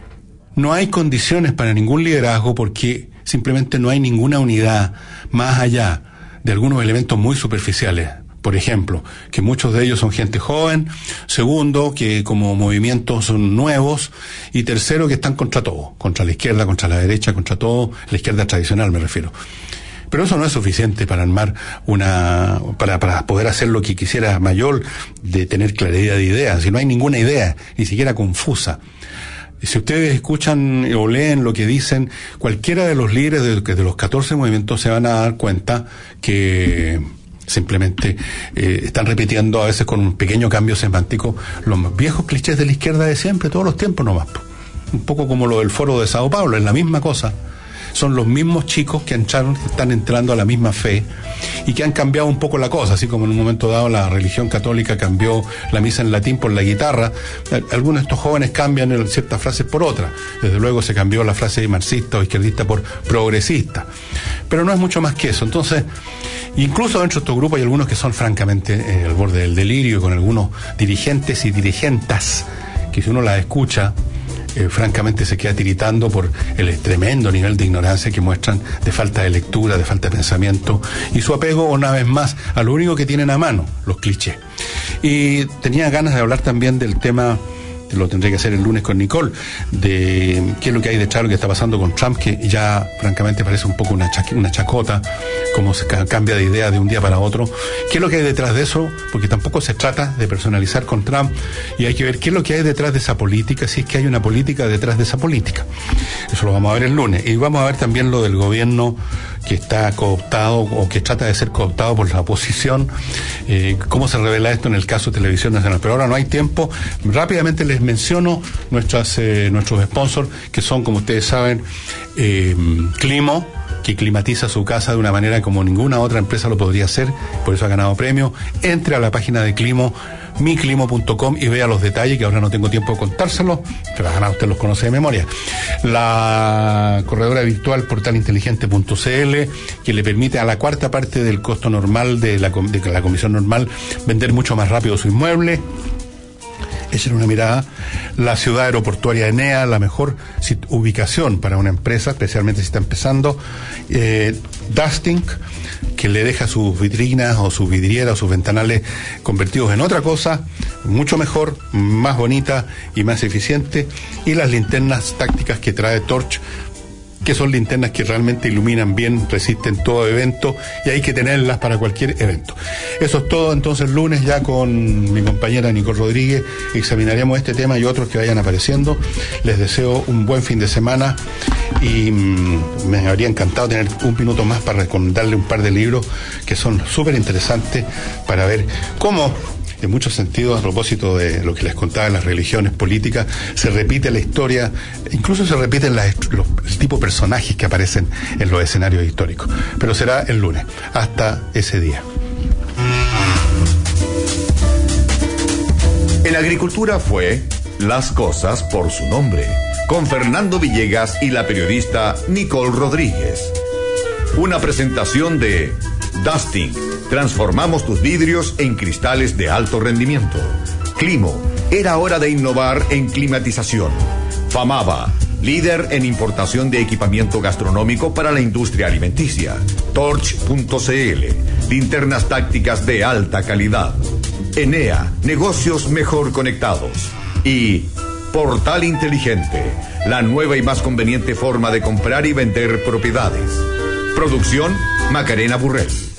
[SPEAKER 2] no hay condiciones para ningún liderazgo, porque simplemente no hay ninguna unidad más allá de algunos elementos muy superficiales. Por ejemplo, que muchos de ellos son gente joven. Segundo, que como movimientos son nuevos. Y tercero, que están contra todo. Contra la izquierda, contra la derecha, contra todo. La izquierda tradicional me refiero. Pero eso no es suficiente para armar una, para, para poder hacer lo que quisiera Mayol, de tener claridad de ideas. Si no hay ninguna idea, ni siquiera confusa. Si ustedes escuchan o leen lo que dicen cualquiera de los líderes de, de los catorce movimientos, se van a dar cuenta que simplemente eh, están repitiendo a veces con un pequeño cambio semántico los viejos clichés de la izquierda de siempre, todos los tiempos nomás. Un poco como lo del foro de Sao Paulo, es la misma cosa. Son los mismos chicos que entraron, que están entrando a la misma fe y que han cambiado un poco la cosa, así como en un momento dado la religión católica cambió la misa en latín por la guitarra. Algunos de estos jóvenes cambian ciertas frases por otras. Desde luego se cambió la frase marxista o izquierdista por progresista. Pero no es mucho más que eso. Entonces, incluso dentro de estos grupos hay algunos que son francamente eh, al borde del delirio, con algunos dirigentes y dirigentas que si uno las escucha, Eh, francamente se queda tiritando por el tremendo nivel de ignorancia que muestran, de falta de lectura, de falta de pensamiento y su apego una vez más a lo único que tienen a mano, los clichés. Y tenía ganas de hablar también del tema, lo tendré que hacer el lunes con Nicole, de qué es lo que hay detrás de lo que está pasando con Trump, que ya francamente parece un poco una, cha- una chacota, cómo se ca- cambia de idea de un día para otro. ¿Qué es lo que hay detrás de eso? Porque tampoco se trata de personalizar con Trump y hay que ver qué es lo que hay detrás de esa política, si es que hay una política detrás de esa política. Eso lo vamos a ver el lunes. Y vamos a ver también lo del gobierno que está cooptado o que trata de ser cooptado por la oposición, eh, cómo se revela esto en el caso de Televisión Nacional. Pero ahora no hay tiempo. Rápidamente les menciono nuestras, eh, nuestros sponsors, que son, como ustedes saben, eh, Climo, que climatiza su casa de una manera como ninguna otra empresa lo podría hacer, por eso ha ganado premio. Entre a la página de Climo, mi climo punto com, y vea los detalles, que ahora no tengo tiempo de contárselos, pero además usted los conoce de memoria. La corredora virtual portal inteligente punto c l, que le permite a la cuarta parte del costo normal de la, de la comisión normal vender mucho más rápido su inmueble. Echen una mirada. La ciudad aeroportuaria Enea, la mejor ubicación para una empresa, especialmente si está empezando. Eh, Dusting, que le deja sus vitrinas o sus vidrieras o sus ventanales convertidos en otra cosa, mucho mejor, más bonita y más eficiente. Y las linternas tácticas que trae Torch, que son linternas que realmente iluminan bien, resisten todo evento y hay que tenerlas para cualquier evento. Eso es todo. Entonces lunes ya con mi compañera Nicole Rodríguez examinaremos este tema y otros que vayan apareciendo. Les deseo un buen fin de semana y mmm, me habría encantado tener un minuto más para recomendarle un par de libros que son súper interesantes para ver cómo, en muchos sentidos, a propósito de lo que les contaba de las religiones políticas, se repite la historia, incluso se repiten las, los, el tipo de personajes que aparecen en los escenarios históricos. Pero será el lunes. Hasta ese día.
[SPEAKER 1] En agricultura fue Las cosas por su nombre, con Fernando Villegas y la periodista Nicole Rodríguez. Una presentación de Dusting. Transformamos tus vidrios en cristales de alto rendimiento. Climo. Era hora de innovar en climatización. Famaba. Líder en importación de equipamiento gastronómico para la industria alimenticia. Torch punto c l. Linternas tácticas de alta calidad. Enea. Negocios mejor conectados. Y Portal Inteligente. La nueva y más conveniente forma de comprar y vender propiedades. Producción Macarena Burrell.